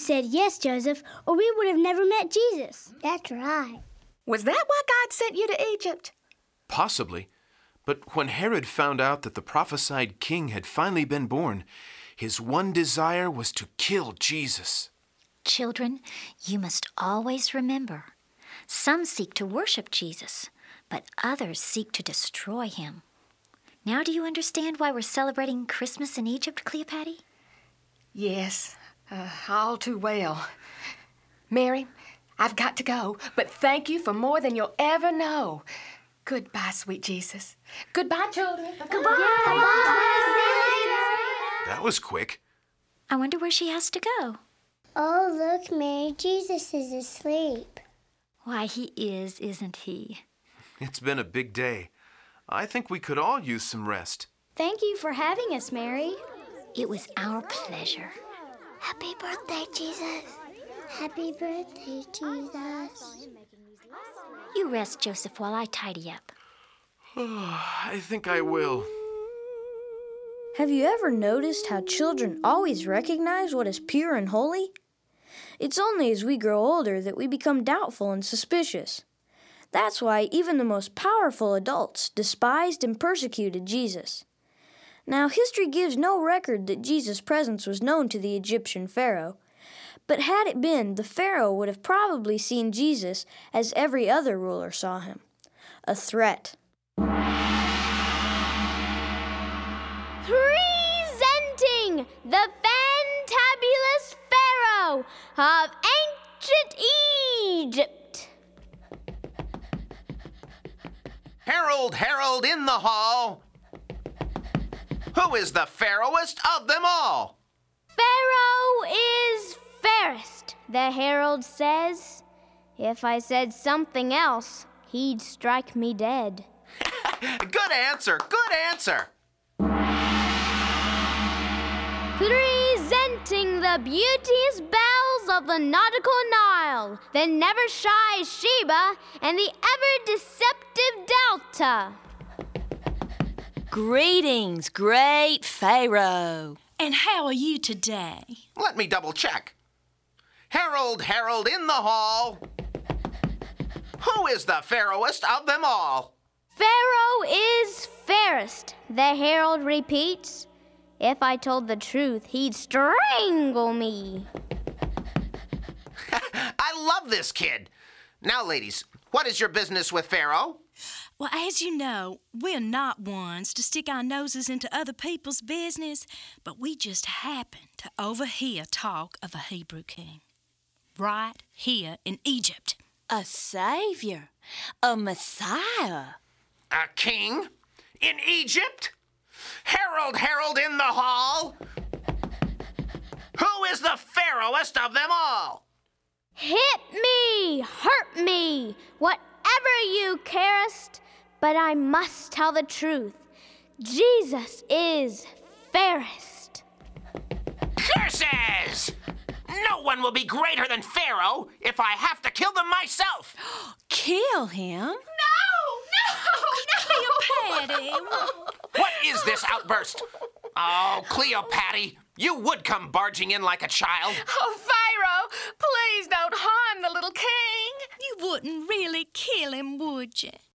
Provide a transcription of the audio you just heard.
said yes, Joseph, or we would have never met Jesus. That's right. Was that why God sent you to Egypt? Possibly. But when Herod found out that the prophesied king had finally been born, his one desire was to kill Jesus. Children, you must always remember, some seek to worship Jesus, but others seek to destroy him. Now do you understand why we're celebrating Christmas in Egypt, Cleopatra? Yes, all too well. Mary, I've got to go, but thank you for more than you'll ever know. Goodbye, sweet Jesus. Goodbye, children. Goodbye. That was quick. I wonder where she has to go. Oh, look, Mary, Jesus is asleep. Why, he is, isn't he? It's been a big day. I think we could all use some rest. Thank you for having us, Mary. It was our pleasure. Happy birthday, Jesus. Happy birthday, Jesus. You rest, Joseph, while I tidy up. I think I will. Have you ever noticed how children always recognize what is pure and holy? It's only as we grow older that we become doubtful and suspicious. That's why even the most powerful adults despised and persecuted Jesus. Now, history gives no record that Jesus' presence was known to the Egyptian Pharaoh. But had it been, the Pharaoh would have probably seen Jesus as every other ruler saw him, a threat. Presenting the fantabulous Pharaoh of ancient Egypt. Herald, herald in the hall. Who is the pharaohest of them all? Pharaoh is fairest, the herald says. If I said something else, he'd strike me dead. Good answer, good answer. Presenting the beauteous bells of the nautical Nile, the never-shy Sheba, and the ever-deceptive Delta. Greetings, great Pharaoh. And how are you today? Let me double check. Herald, herald in the hall. Who is the pharaohest of them all? Pharaoh is fairest, the herald repeats. If I told the truth, he'd strangle me. I love this kid. Now, ladies, what is your business with Pharaoh? Well, as you know, we're not ones to stick our noses into other people's business, but we just happened to overhear talk of a Hebrew king. Right here in Egypt. A savior, a Messiah. A king? In Egypt? Herald, herald in the hall. Who is the pharaohest of them all? Hit me, hurt me, whatever you carest, but I must tell the truth. Jesus is fairest. Curses! No one will be greater than Pharaoh if I have to kill them myself. Kill him? Cleopatra! What is this outburst? Oh, Cleopatra, you would come barging in like a child. Oh, Pharaoh, please don't harm the little king. You wouldn't really kill him, would you?